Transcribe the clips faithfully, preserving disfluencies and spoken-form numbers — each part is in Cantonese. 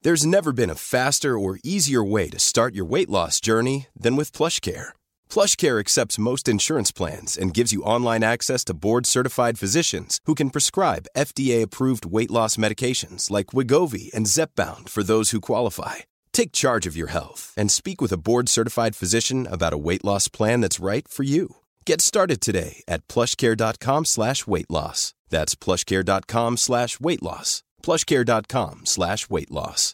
There's never been a faster or easier way to start your weight loss journey than with PlushCare. PlushCare accepts most insurance plans and gives you online access to board-certified physicians who can prescribe F D A-approved weight loss medications like Wegovy and Zepbound for those who qualify. Take charge of your health and speak with a board-certified physician about a weight loss plan that's right for you. Get started today at plushcare.com slash weight loss. That's plushcare.com slash weight loss. plushcare.com slash weight loss.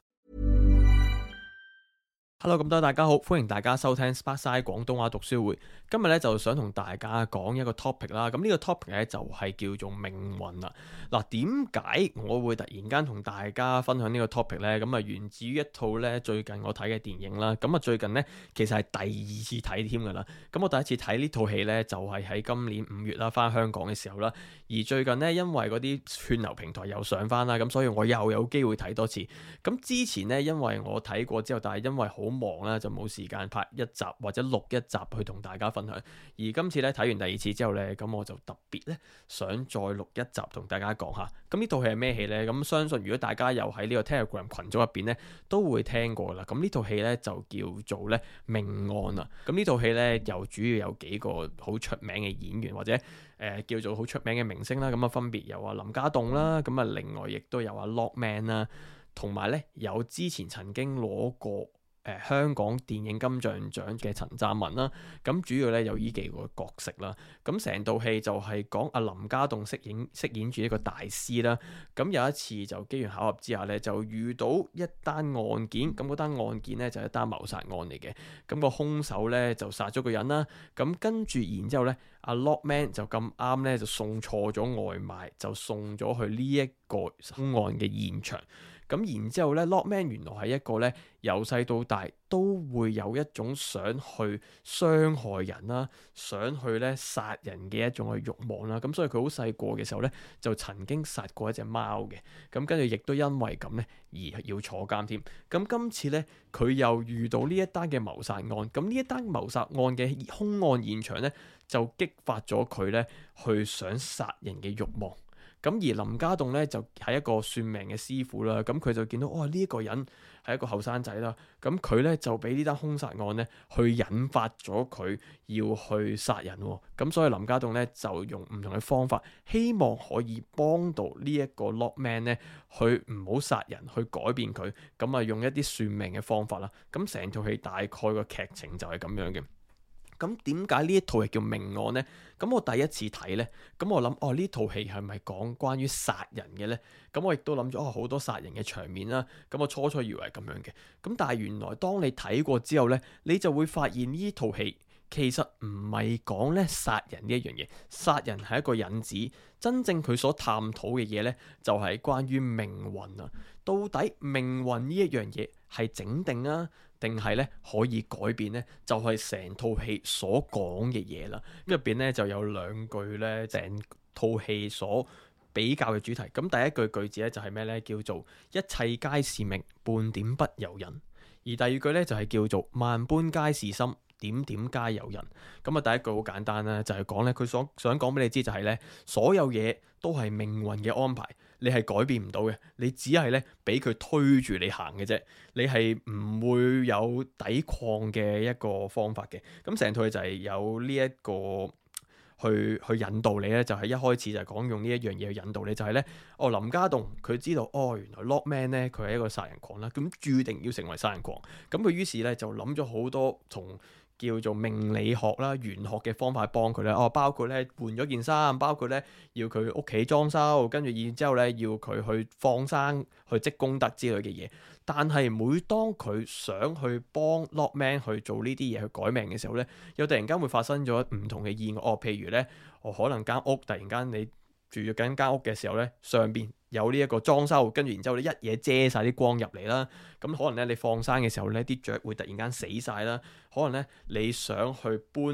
Hello， 咁多位大家好，歡迎大家收聽 Sparkside 廣東話讀書會。今日咧就想同大家講一個 topic 啦。咁呢個 topic 咧就係叫做命運啦。嗱，點解我會突然間同大家分享呢個 topic 咧？咁啊，源自於一套咧最近我睇嘅電影啦。咁啊，最近咧其實係第二次睇添噶啦。咁我第一次睇呢套戲咧就係喺今年五月啦，翻香港嘅時候啦。而最近咧因為嗰啲串流平台又上翻啦，咁所以我又有機會睇多次。咁之前咧因為我睇過之後，但係因為好忙啦，就冇時間拍一集或者錄一集去同大家分享。而今次咧睇完第二次之後咧，咁我就特別咧想再錄一集同大家講下。咁呢套戲係咩戲呢？咁相信如果大家又喺呢個 Telegram 群組入邊咧，都會聽過啦。咁呢套戲咧就叫做咧命案啦。咁呢套戲咧又主要有幾個好出名嘅演員或者誒、呃、叫做好出名嘅明星啦。咁啊分別有啊林家棟啦，咁啊另外亦都有啊 Lockman 啦，同埋咧有之前曾經攞過誒、呃、香港電影金像獎嘅陳湛文啦，咁主要咧有呢幾個角色啦，咁成套戲就係講阿林家棟飾演飾演住一個大師啦，咁有一次就機緣巧合之下咧，就遇到一單案件，咁嗰單案件咧就係一單謀殺案嚟嘅，咁個兇手咧就殺咗個人啦，咁跟住然之後咧，阿 Lockman 就咁啱咧就送錯咗外賣，就送咗去呢一個兇案嘅現場。咁然之後咧 Lockman 原來係一個咧由細到大都會有一種想去傷害人啦，想去咧殺人嘅一種嘅慾望啦。咁所以佢好細個嘅時候咧就曾經殺過一隻貓嘅。咁跟住亦都因為咁咧而要坐監添。咁今次咧佢又遇到呢一單嘅謀殺案。咁呢一單謀殺案嘅兇案現場咧就激發咗佢咧去想殺人嘅慾望。咁而林家棟咧就係一個算命嘅師傅啦，咁佢就見到哇呢一個人係一個後生仔啦，咁佢咧就俾呢單兇殺案咧去引發咗佢要去殺人喎，咁所以林家棟咧就用唔同嘅方法，希望可以幫到呢一個 Lockman 咧去唔好殺人，去改變佢，咁啊用一啲算命嘅方法啦，咁成套戲大概個劇情就係咁樣嘅。咁點解呢一套係叫命案呢？咁我第一次睇呢，咁我諗哦呢套戲係咪講關於殺人嘅呢？咁我亦都諗咗哦好多殺人嘅場面啦。咁我初初以為係咁樣嘅，咁但係原來當你睇過之後呢，你就會發現呢套戲其實唔係講咧殺人呢一樣嘢，殺人係一個引子，真正佢所探討嘅嘢呢，就係關於命運啊。到底命運呢一樣嘢係整定啊，定係咧可以改變呢？就係成套戲所講嘅嘢啦。咁入邊咧就有兩句咧，成套戲所比較嘅主題。咁第一句句子咧就係咩咧？叫做一切皆是命，半點不由人。而第二句咧就係叫做萬般皆是心，點點皆由人。咁啊，第一句好簡單啦，就係講咧佢所想講俾你知就係咧，所有嘢都係命運嘅安排。你係改變唔到嘅，你只係咧俾佢推住你行嘅啫，你係唔會有抵抗嘅一個方法嘅。咁成套就係有呢一個去去引導你咧，就係、是、一開始就係講用呢一樣嘢去引導你，就係、是、咧，哦林家棟佢知道，哦原來 Lockman 咧佢係一個殺人狂啦，咁注定要成為殺人狂，咁佢於是咧就諗咗好多從叫做命理學啦、玄學嘅方法去幫佢咧，哦，包括咧換咗件衫，包括咧要佢屋企裝修，跟住然之後咧要佢去放生、去積功德之類嘅嘢。但係每當佢想去幫 Lockman 去做呢啲嘢去改命嘅時候咧，又突然間會發生咗唔同嘅意外。哦，譬如咧，哦可能間屋突然間你住緊間屋嘅時候咧，上邊有呢一個裝修，跟住然之後咧一嘢遮晒啲光入嚟啦。咁可能咧你放生嘅時候咧，啲雀會突然間死晒啦。可能咧你想去搬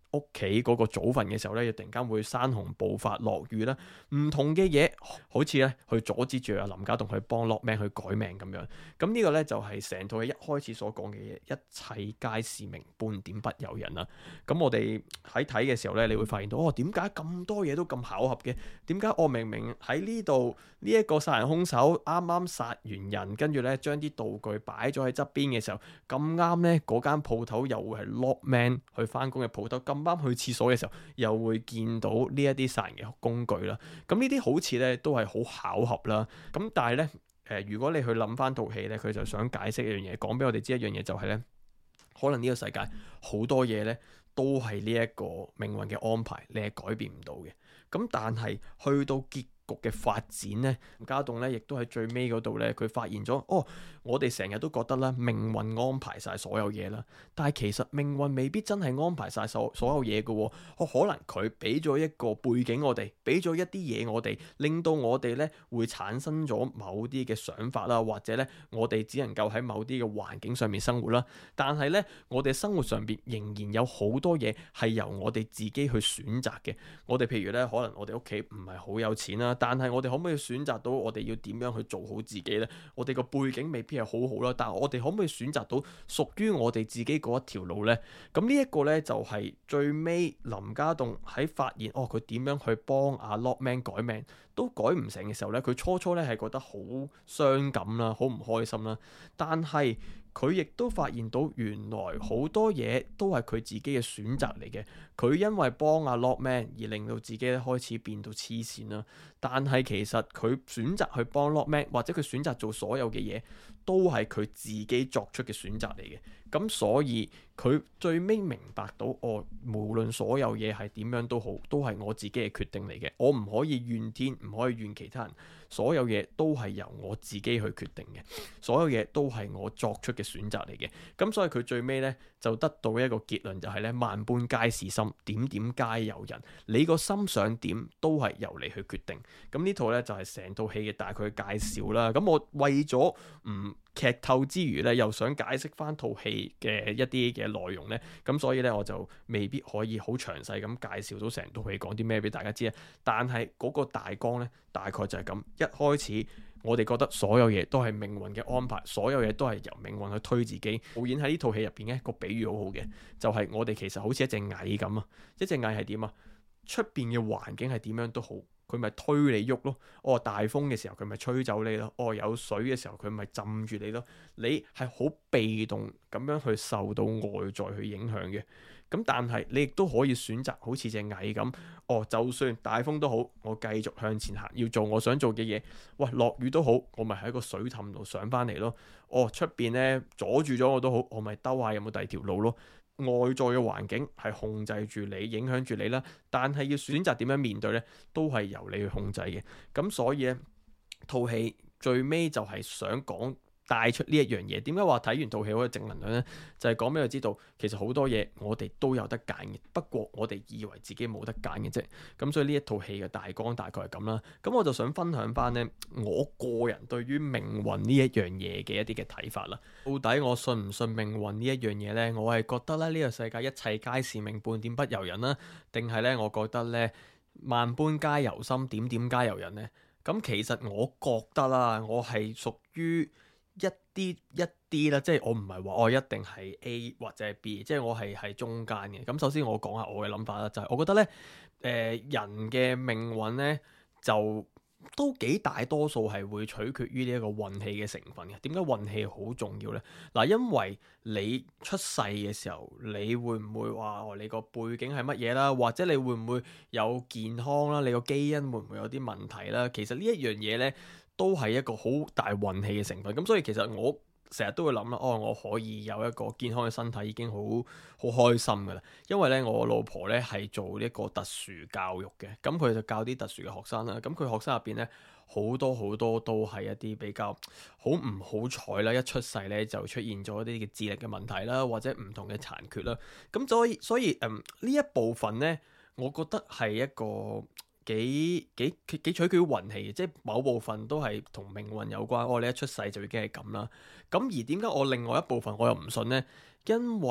屋企嗰個早瞓嘅時候咧，又突然間會山洪暴發落雨啦，唔同嘅嘢好似咧去阻止住阿林家棟去幫 Lokman 去改命咁樣。咁呢個咧就係成套戲一開始所講嘅嘢，一切皆是命，半點不由人啦。咁我哋喺睇嘅時候咧，你會發現到哦，點解咁多嘢都咁巧合嘅？點解我明明喺呢度呢一個殺人兇手啱啱殺完人，跟住咧將啲道具擺咗喺側邊嘅時候，咁啱咧嗰間鋪頭又會係 Lokman 去翻工嘅鋪頭，咁啱去廁所嘅時候又會見到呢一啲殺人嘅工具啦。咁呢啲好似咧都係好巧合啦。咁但係咧誒，如果你去諗翻套戲咧，佢就想解釋一樣嘢，講俾我哋知一樣嘢就係咧，可能呢個世界好多嘢咧都係呢一個命運嘅安排，你係改變唔到嘅。咁但係去到結局嘅發展呢，林家棟咧亦都喺最尾嗰度咧，佢發現咗哦，我哋成日都覺得咧命運安排晒所有嘢啦，但係其實命運未必真係安排晒所所有嘢嘅喎。哦，可能佢俾咗一個背景我哋，俾咗一啲嘢我哋，令到我哋咧會產生咗某啲嘅想法啦，或者咧我哋只能夠喺某啲嘅環境上面生活啦。但係咧，我哋生活上邊仍然有好多嘢係由我哋自己去選擇嘅。我哋譬如咧，可能我哋屋企唔係好有錢啦，但係我哋可唔可以選擇到我哋要點樣去做好自己呢？我哋個背景未必係好好啦，但係我哋可唔可以選擇到屬於我哋自己嗰一條路呢？咁呢一個呢，就係最尾林家棟喺發現哦，佢點樣去幫阿 Lokman 改命都改唔成嘅時候呢，佢初初呢係覺得好傷感啦，好唔開心啦，但係佢亦都發現到原來好多嘢都係佢自己嘅選擇嚟嘅。佢因為幫阿 Lokman 而令到自己開始變到黐線啦，但係其實佢選擇去幫 Lokman 或者佢選擇做所有嘅嘢都係佢自己作出嘅選擇嚟嘅。咁所以佢最尾明白到哦，無論所有嘢係點樣都好，都係我自己嘅決定嚟嘅。我唔可以怨天，唔可以怨其他人，所有嘢都係由我自己去決定嘅，所有嘢都係我作出嘅選擇嚟嘅。咁所以佢最尾呢，就得到一個結論，就係呢：萬般皆是心，點點皆由人。你個心想點都係由你去決定。咁呢套呢，就係成套戲嘅大概介紹啦。咁我為咗唔劇透之餘咧，又想解釋翻套戲嘅一啲嘅內容呢。咁所以呢，我就未必可以好詳細咁介紹到成套戲講啲咩俾大家知啊。但係嗰個大綱呢，大概就係咁。一開始我哋覺得所有嘢都係命運嘅安排，所有嘢都係由命運去推自己。導演喺呢套戲入邊呢個比喻好好嘅，就係我哋其實好似一隻蟻咁啊。一隻蟻係點啊？出邊嘅環境係點樣都好，佢咪推你喐咯。哦，大風嘅時候佢咪吹走你咯。哦，有水嘅時候佢咪浸住你咯。你係好被動咁樣去受到外在去影響嘅。咁但係你亦都可以選擇好似隻蟻咁，哦，就算大風都好，我繼續向前行，要做我想做嘅嘢。喂，落雨都好，我咪喺個水凼度上翻嚟咯。哦，出邊呢阻住咗我都好，我咪兜下有冇第二條路咯。外在嘅環境係控制住你，影響住你啦，但係要選擇點樣面對呢，都係由你去控制嘅。咁所以呢套戲最尾就係想講帶出呢一樣嘢。點解話睇完套戲好有正能量呢？就係講俾佢知道，其實好多嘢我哋都有得揀嘅，不過我哋以為自己冇得揀嘅啫。咁所以呢一套戲嘅大綱大概係咁啦。咁我就想分享翻呢我個人對於命運呢一樣嘢嘅一啲嘅睇法啦。到底我信唔信命運呢一樣嘢呢？我係覺得咧，呢個世界一切皆是命，半點不由人啦，定係呢？我覺得呢，萬般皆由心，點點皆由人呢？咁其實我覺得啦，我係屬於一啲一啲啦，即係我唔係話我一定係 A 或者係 B，即係我係喺中間嘅。咁首先我講下我嘅諗法啦，就係我覺得呢，誒、呃、人嘅命運呢，就都幾大多數係會取決於呢一個運氣嘅成分嘅。點解運氣好重要呢？嗱，因為你出世嘅時候，你會唔會話哦，你個背景係乜嘢啦？或者你會唔會有健康啦？你個基因會唔會有啲問題啦？其實呢一樣嘢呢，都係一個好大運氣嘅成分。咁所以其實我成日都會諗啦，哦，我可以有一個健康嘅身體已經好好開心噶啦。因為咧，我老婆咧係做呢個特殊教育嘅，咁佢就教啲特殊嘅學生啦。咁佢學生入邊咧好多好多都係一啲比較好唔好彩啦，一出世咧就出現咗一啲嘅智力嘅問題啦，或者唔同嘅殘缺啦。咁所以所以嗯呢一部分咧，我覺得係一個幾幾幾取決於運氣嘅，即係某部分都係同命運有關。哦，你一出世就已經係咁啦。咁而點解我另外一部分我又唔信呢？因為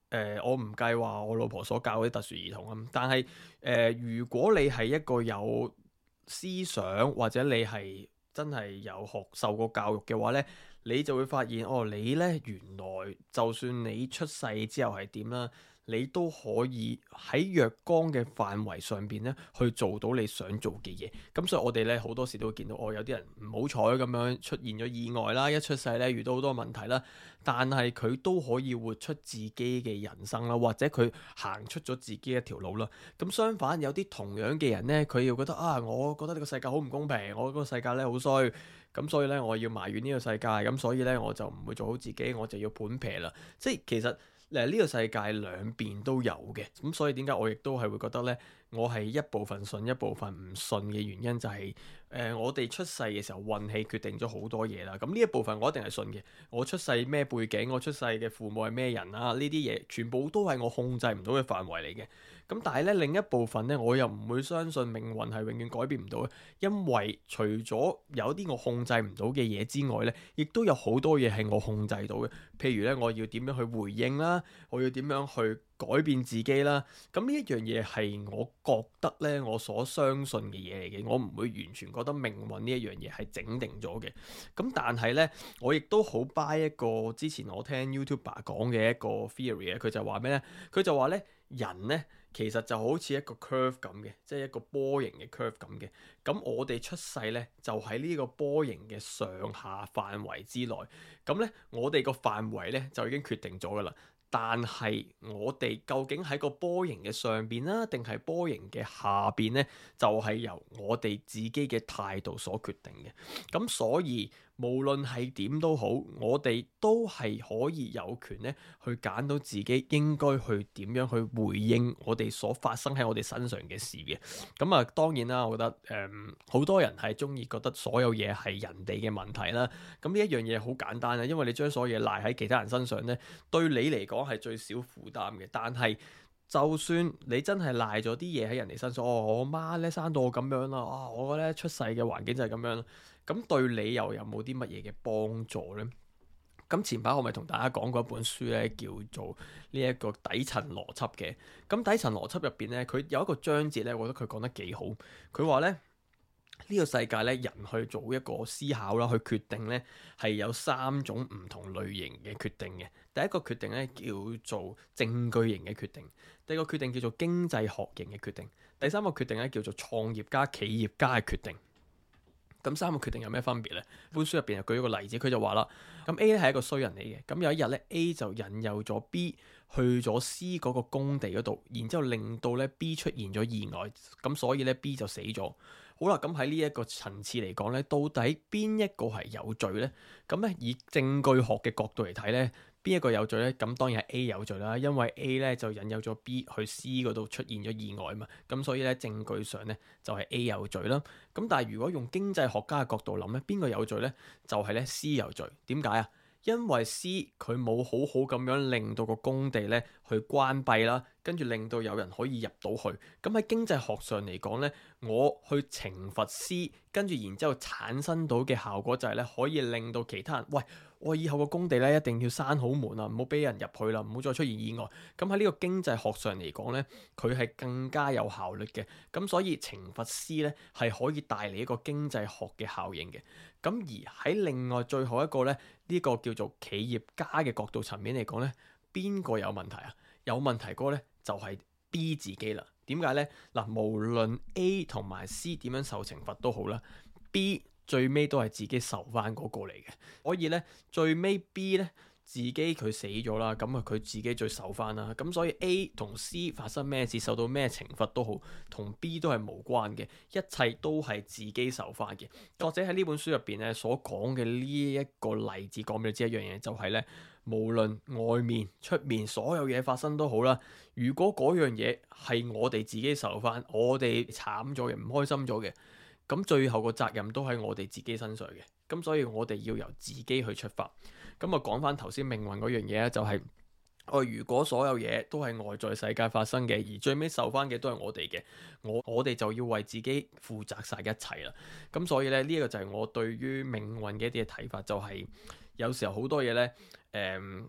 呃，我唔計話我老婆所教嗰啲特殊兒童啊，但係誒、呃，如果你係一個有思想或者你係真係有學受過教育嘅話呢，你就會發現哦，你呢原來就算你出世之後係點啦，你都可以喺若干嘅範圍上邊呢去做到你想做嘅嘢。咁所以我哋呢好多時都會見到，哦，有啲人唔好彩咁樣出現咗意外啦，一出世呢遇到好多問題啦，但係佢都可以活出自己嘅人生啦，或者佢行出咗自己一條路啦。咁相反，有啲同樣嘅人呢，佢又覺得啊，我覺得呢個世界好唔公平，我嗰個世界呢好衰，咁所以呢，我要埋怨呢個世界，咁所以呢，我就唔會做好自己，我就要盤劈啦。即係其實誒呢個世界兩邊都有嘅，咁所以點解我亦都係會覺得呢？我係一部分信一部分唔信嘅原因就係、是、誒、呃、我哋出世嘅時候運氣決定咗好多嘢啦。咁呢一部分我一定係信嘅。我出世咩背景，我出世嘅父母係咩人啊？呢啲嘢全部都係我控制唔到嘅範圍嚟嘅。咁但係咧，另一部分咧，我又唔會相信命運係永遠改變唔到嘅，因為除咗有啲我控制唔到嘅嘢之外咧，亦都有好多嘢係我控制到嘅。譬如咧，我要點樣去回應啦，我要點樣去改變自己啦。咁呢一樣嘢係我覺得咧，我所相信嘅嘢嚟嘅，我唔會完全覺得命運呢一樣嘢係整定咗嘅。咁但係咧，我亦都好 buy 一個之前我聽 YouTuber 講嘅一個 theory 咧，佢就話咩咧？佢就話咧，人咧其實就好似一個 curve 咁嘅，即係一個波形嘅 curve 咁嘅。咁我哋出世咧就喺呢個波形嘅上下範圍之內。咁咧我哋個範圍咧就已經決定咗噶啦。但係我哋究竟喺個波形嘅上邊啦，定係波形嘅下邊呢？就係由我哋自己嘅態度所決定嘅。咁所以無論係點都好，我哋都係可以有權咧去揀到自己應該去點樣去回應我哋所發生喺我哋身上嘅事嘅。咁啊，當然啦，我覺得誒好、嗯、多人係中意覺得所有嘢係人哋嘅問題啦。咁呢一樣嘢好簡單啊，因為你將所有嘢賴喺其他人身上咧，對你嚟講係最少負擔嘅。但係就算你真係賴咗啲嘢喺人哋身上，哦，我媽咧生到我咁樣啦，啊，我咧出世嘅環境就係咁樣啦，咁對你又有冇啲乜嘢嘅幫助呢？咁前排我咪同大家講過一本書咧，叫做呢一個底層邏輯嘅。咁底層邏輯入邊咧，佢有一個章節咧，我覺得佢講得幾好。佢話咧，呢個世界咧，人去做一個思考啦，去決定咧，係有三種唔同類型嘅決定嘅。第一個決定咧叫做證據型嘅決定，第二個決定叫做經濟學型嘅決定，第三個決定咧叫做創業家、企業家嘅決定。咁三個決定有咩分別呢？本書入邊又舉一個例子，佢就話啦，咁 A 咧係一個衰人嚟嘅，咁有一日咧 A 就引誘咗 B 去咗 C 嗰個工地嗰度，然之後令到咧 B 出現咗意外，咁所以咧 B 就死咗。好啦，咁喺呢一個層次嚟講咧，到底邊一個係有罪呢？咁咧以證據學嘅角度嚟睇咧，邊一個有罪呢？咁當然係 A 有罪啦，因為 A 咧就引誘咗 B 去 C 嗰度出現咗意外嘛，咁所以咧證據上咧就係 A 有罪啦。咁但係如果用經濟學家嘅角度諗咧，邊個有罪呢？就係咧 C 有罪。點解啊？因為 C 佢冇好好咁樣令到個工地咧去關閉啦，跟住令到有人可以入到去。咁喺經濟學上嚟講咧，我去懲罰 C，跟住然之後產生到嘅效果就係咧可以令到其他人，喂，我以後個工地咧一定要閂好門啊，唔好俾人入去啦，唔好再出現意外。咁喺呢個經濟學上嚟講咧，佢係更加有效率嘅。咁所以懲罰 C 咧係可以帶嚟一個經濟學嘅效應嘅。咁而喺另外最後一個咧，呢個叫做企業家嘅角度層面嚟講咧，邊個有問題啊？有問題嗰個咧就係 B 自己啦。點解呢？嗱，無論 A 同埋 C 點樣受懲罰都好啦， B 最尾都係自己受翻嗰個嚟嘅。所以咧，最尾 B 咧自己佢死咗啦，咁啊佢自己最受翻啦。咁所以 A 同 C 發生咩事，受到咩懲罰都好，同 B 都係無關嘅，一切都係自己受翻嘅。作者喺呢本書入邊咧所講嘅呢一個例子，講俾你知一樣嘢，就係咧，無論外面出面所有嘢發生都好啦，如果嗰樣嘢係我哋自己受翻，我哋慘咗嘅，唔開心咗嘅，咁最後個責任都喺我哋自己身上嘅。咁所以我哋要由自己去出發。咁啊講翻頭先命運嗰樣嘢咧，就係哦，如果所有嘢都係外在世界發生嘅，而最尾受翻嘅都係我哋嘅，我我哋就要為自己負責晒一切啦。咁所以咧，呢一個就係我對於命運嘅一啲嘅睇法，就係有時候好多嘢咧，誒，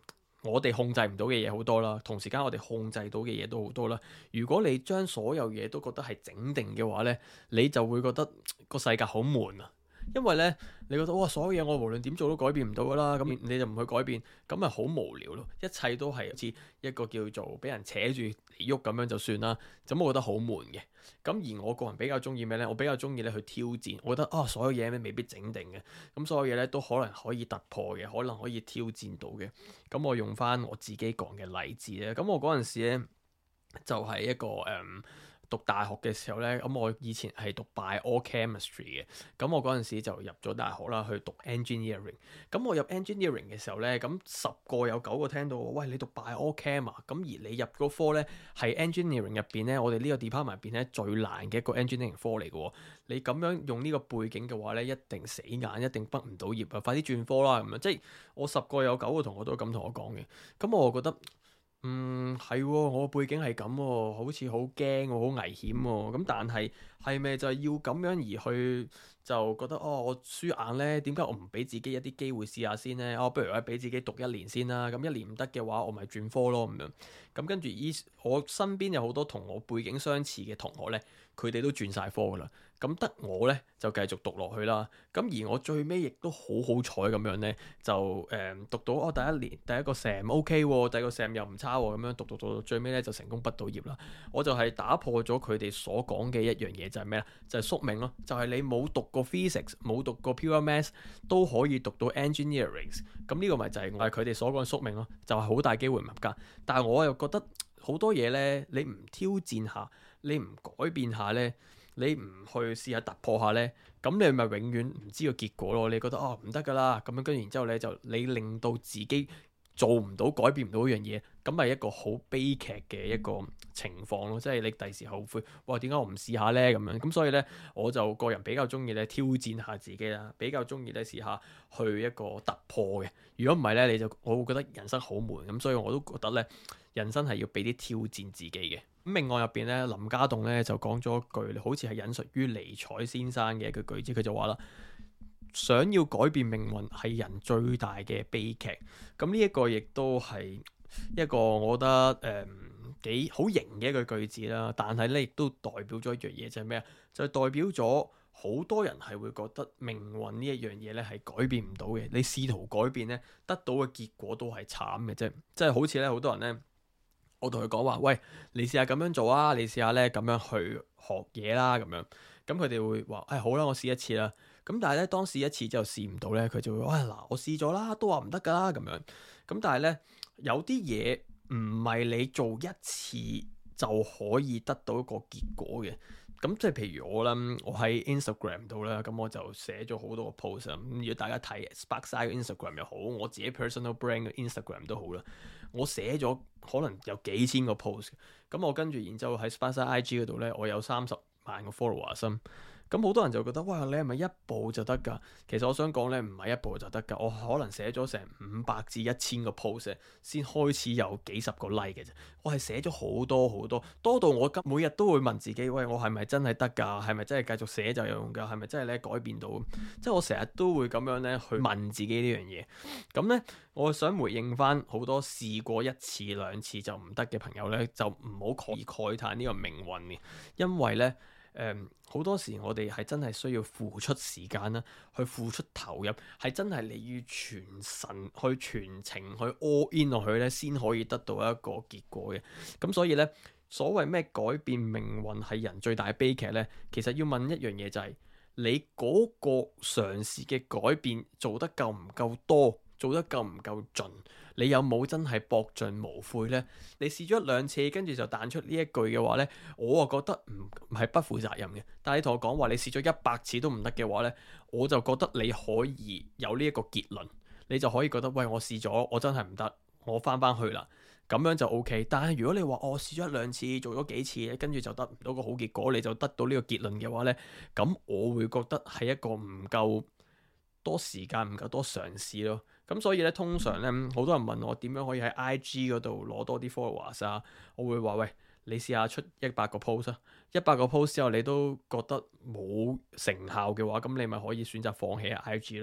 我哋控制唔到嘅嘢好多啦，同時間我哋控制到嘅嘢都好多啦。如果你將所有嘢都覺得係整定嘅話呢，你就會覺得個世界好悶啊。因為呢，你覺得哇，所有嘢我無論點做都改變唔到噶啦，咁你就唔去改變，咁咪好無聊咯。一切都係好似一個叫做俾人扯住嚟喐咁樣就算啦。咁我覺得好悶嘅。咁而我個人比較中意咩呢？我比較中意咧去挑戰。我覺得啊、哦，所有嘢咧未必整定嘅，咁所有嘢咧都可能可以突破嘅，可能可以挑戰到嘅。咁我用翻我自己講嘅例子咧，咁我嗰陣時咧就係、是、一個誒。嗯讀大學嘅時候呢，咁我以前係讀 biochemistry 嘅，咁我嗰陣時就入咗大學啦，去讀 engineering。咁我入 engineering 嘅時候呢，咁十個有九個聽到，喂，你讀 biochem 啊？咁而你入嗰科呢，係 engineering 入邊呢，我哋呢個 department 入邊呢，最難嘅一個 engineering 科嚟嘅。你咁樣用呢個背景嘅話呢，一定死硬，一定畢唔到業啊！快啲轉科啦咁樣，即係我十個有九個同學都咁同我講嘅。咁我覺得。嗯，係喎，我背景係咁喎，好似好驚喎，好危險喎。咁但係係咪就係要咁樣而去就覺得哦，我輸硬呢？點解我唔俾自己一啲機會試下先呢？哦，不如咧俾自己讀一年先啦。咁一年唔得嘅話，我咪轉科咯咁樣。咁跟住依我身邊有好多同我背景相似嘅同學呢，佢哋都轉晒科噶啦。咁得我呢，就繼續讀落去啦。咁而我最尾亦都好好彩咁樣呢，就誒、嗯、讀到我、哦、第一年第一個 sem OK 喎，第二個 sem 又唔差喎，咁樣讀讀讀到最尾呢，就成功畢到業啦。我就係打破咗佢哋所講嘅一樣嘢，就係咩咧？就係、是、宿命咯，就係、是、你冇讀過 physics，冇讀過 pure maths 都可以讀到 engineering。咁呢個咪就係我係佢哋所講嘅宿命咯，就係、是、好大機會唔合格。但係我又覺得好多嘢呢，你唔挑戰下，你唔改變下呢。你唔去試下突破下呢，咁你咪永遠唔知個結果咯。你覺得哦唔得噶啦，咁樣跟住然之後呢，就你令到自己做唔到、改變唔到一樣嘢，咁咪一個好悲劇嘅一個情況咯。即係你第時後悔，哇點解我唔試下呢？咁樣咁所以呢，我就個人比較中意咧挑戰下自己啦，比較中意咧試下去一個突破嘅。如果唔係呢，你就我會覺得人生好悶咁，所以我都覺得呢，人生係要俾啲挑戰自己嘅。咁命案入邊咧，林家棟咧就講咗一句，好似係引述於尼采先生嘅一句句子，佢就話啦：想要改變命運係人最大嘅悲劇。咁呢一個亦都係一個我覺得誒、嗯、幾好型嘅一句句子啦。但係咧亦都代表咗一樣嘢，就係咩啊？就係、是、代表咗好多人係會覺得命運呢一樣嘢咧係改變唔到嘅。你試圖改變咧，得到嘅結果都係慘嘅啫。即係好似咧，好多人咧。我同佢講話，喂，你試下咁樣做啊，你試下咧咁樣去學嘢啦，咁樣，咁佢哋會話，誒、哎，好啦，我試一次啦。咁但係咧，當試一次之後試唔到咧，佢就會話，喂，嗱，我試咗啦，都話唔得噶啦，咁樣。咁但係咧，有啲嘢唔係你做一次就可以得到一個結果嘅。咁即係譬如我啦，我喺 Instagram 度啦，咁我就寫咗好多個 post 啊。咁如果大家睇 Sparkside 嘅 Instagram 又好，我自己 personal brand 嘅 Instagram 都好啦，我寫咗可能有幾千個 post。咁我跟住然之後喺 Sparkside I G 嗰度咧，我有三十萬個 followers。咁好多人就覺得，哇，你係咪一步就得㗎？其實我想講咧，唔係一步就得㗎。我可能寫咗成五百至一千個 post 先開始有幾十個 like 嘅啫。我係寫咗好多好多，多到我今每日都會問自己，喂，我係咪真係得㗎？係咪真係繼續寫就有用㗎？係咪真係咧改變到？即係我成日都會咁樣咧去問自己呢樣嘢。咁咧，我想回應翻好多試過一次兩次就唔得嘅朋友咧，就唔好以慨嘆呢個命運嘅，因為咧。誒好、嗯、多時我哋係真係需要付出時間啦，去付出投入，係真係你要全神去全程去 all in 落去咧，先可以得到一個結果嘅。咁所以咧，所謂咩改變命運係人最大嘅悲劇咧，其實要問一樣嘢就係、是、你嗰個嘗試嘅改變做得夠唔夠多？做得夠唔夠盡？你有冇真係搏盡無悔呢？你試咗一兩次，跟住就彈出呢一句嘅話呢，我啊覺得唔唔係不負責任嘅。但係你同我講話，你試咗一百次都唔得嘅話呢，我就覺得你可以有呢一個結論，你就可以覺得，喂，我試咗，我真係唔得，我翻翻去啦，咁樣就 OK。但係如果你話我試咗一兩次，做咗幾次，跟住就得唔到個好結果，你就得到呢個結論嘅話呢，咁我會覺得係一個唔夠多時間，唔夠多嘗試咯。咁所以咧，通常咧，好多人問我點樣可以喺 I G 嗰度攞多啲 followers 啊？我會話，喂，你試下出一百個 post 啊，一百個 post 之後你都覺得冇成效嘅話，咁你咪可以選擇放棄 I G 咯。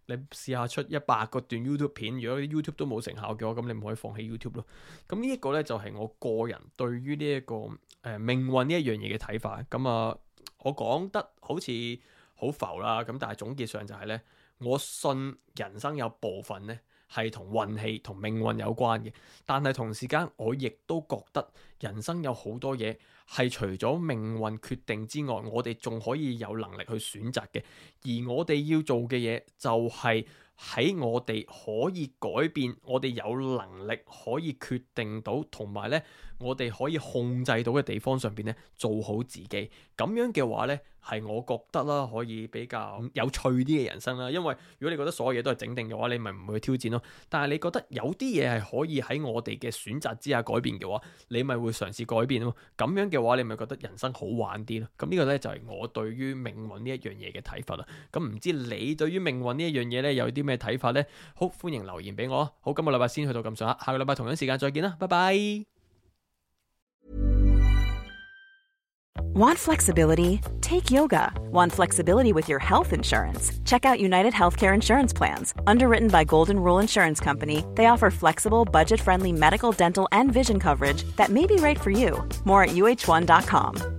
你試下出一百個段 YouTube 片，如果 YouTube 都冇成效嘅話，咁你唔可以放棄 YouTube 咯。咁呢一個呢，就係我個人對於呢一個誒、呃、命運呢一樣嘢嘅睇法。咁啊，我講得好似好浮啦，咁但係總結上就係呢：我信人生有部分呢係同運氣同命運有關嘅，但係同時間我亦都覺得人生有好多嘢係除咗命運決定之外，我哋仲可以有能力去選擇嘅。而我哋要做嘅嘢就係喺我哋可以改變，我哋有能力可以決定到，同埋呢我哋可以控制到嘅地方上邊呢，做好自己。咁樣嘅話呢，係我覺得啦，可以比較有趣啲嘅人生啦。因為如果你覺得所有嘢都係整定嘅話，你咪唔會去挑戰咯。但係你覺得有啲嘢係可以喺我哋嘅選擇之下改變嘅話，你咪會嘗試改變咯。咁樣嘅話，你咪覺得人生好玩啲咯。咁呢個呢，就係我對於命運呢一樣嘢嘅睇法啦。咁唔知你對於命運呢一樣嘢呢，有啲咩睇法呢？好，歡迎留言俾我。好，今個禮拜先去到咁上下，下個禮拜同樣時間再見啦，拜拜。 Want flexibility? Take yoga. Want flexibility with your health insurance? Check out United Healthcare Insurance Plans. Underwritten by Golden Rule Insurance Company, they offer flexible, budget-friendly medical, dental, and vision coverage that may be right for you. More at U H one dot com.